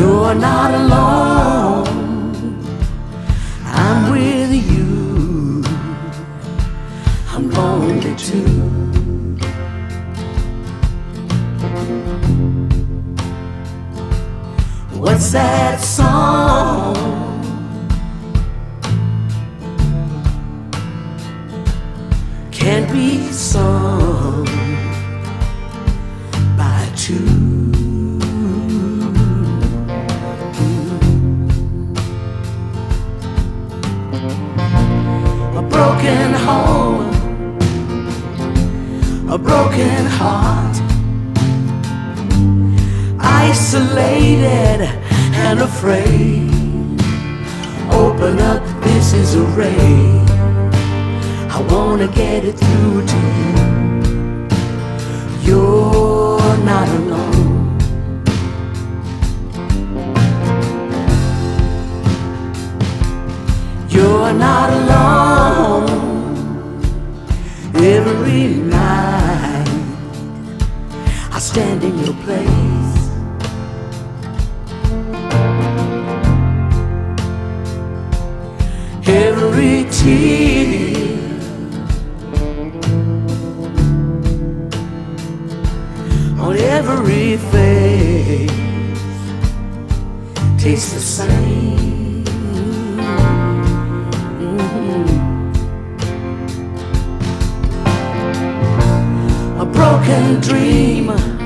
You're not alone, I'm with you, I'm lonely too. What's that song? Can't be sung by two. A broken home, a broken heart, isolated and afraid. Open up, this is a ray. I wanna get it through to you. You're not alone. You're not alone. Every night I stand in your place. Every tear on every face tastes the same. A broken dream,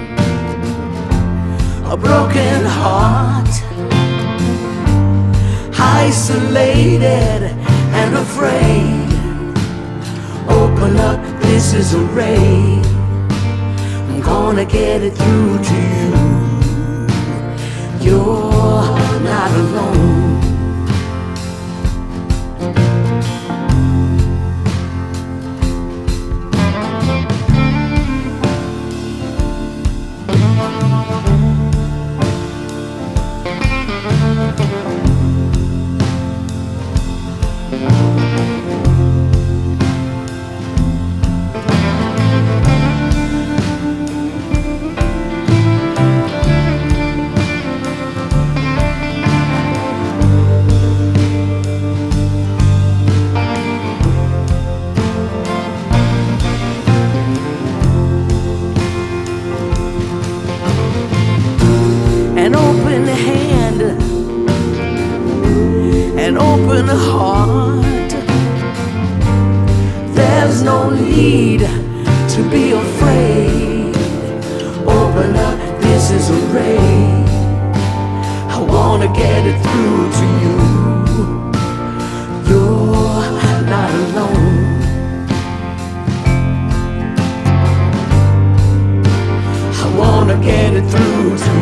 a broken heart, isolated and afraid. Open up, this is a ray. I'm gonna get it through to you. You're not alone. An open hand, an open heart. There's no need to be afraid. Open up, this is a ray. I wanna get it through to you. You're not alone. I wanna get it through to you.